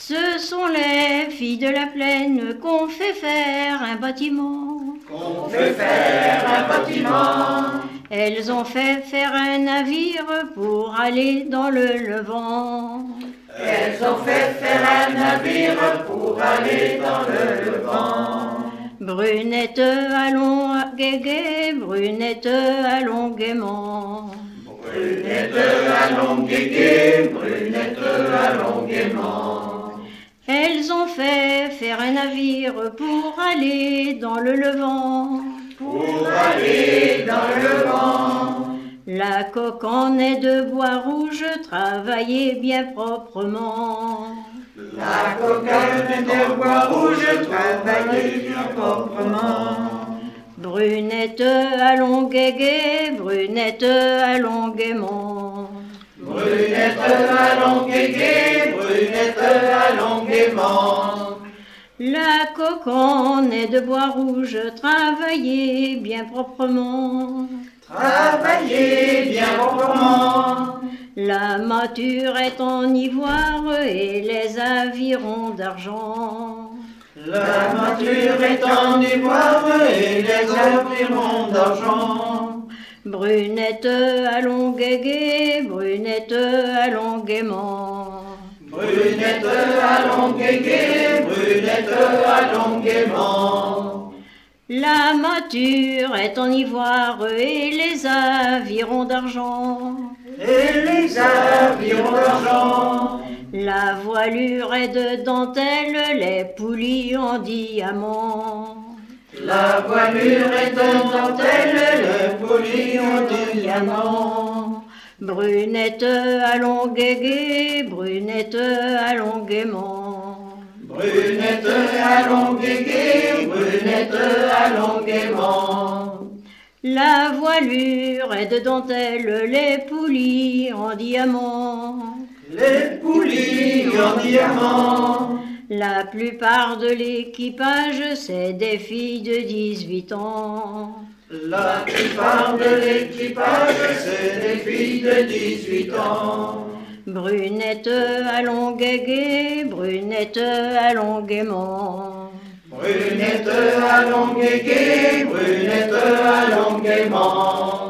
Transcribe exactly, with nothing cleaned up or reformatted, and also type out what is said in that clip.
Ce sont les filles de la plaine qu'on fait faire un bâtiment. Qu'on fait faire un bâtiment. Elles ont fait faire un navire pour aller dans le Levant. Elles ont fait faire un navire pour aller dans le Levant. Brunette, allons guégué, Brunette, allons gaiement. Brunette, allons guégué, Brunette, allons gaiement. Elles ont fait faire un navire pour aller dans le Levant. Pour aller dans le Levant. La coque en est de bois rouge, travaillée bien proprement. La coquette de bois rouge, travaillée bien proprement. Brunette, allons guégué, Brunette, allons gaiement. Brunette, allons guégué, Brunette, allons gaiement. La coque en est de bois rouge, travaillée bien proprement. Travaillez bien proprement. La mâture est en ivoire et les avirons d'argent. La mâture est en ivoire et les avirons d'argent. Brunette, allons guégué, Brunette, allons gaiement. Brunette, allons guégué, Brunette, allons gaiement. La mâture est en ivoire et les avirons d'argent. Et les avirons d'argent. La voilure est de dentelle, les poulies en diamant. La voilure est de dentelle, les poulies en diamant. Brunette, allons guégué, Brunette, allons gaiement. Brunette, allons guégué, Brunette, allons gaiement. La voilure est de dentelle, les poulies en diamant. Les poulies en diamant. La plupart de l'équipage, c'est des filles de dix-huit ans. La plupart de l'équipage, c'est des filles de dix-huit ans. Brunette, allons guégué, Brunette, allons gaiement. Brunette, allons guégué, Brunette, allons gaiement.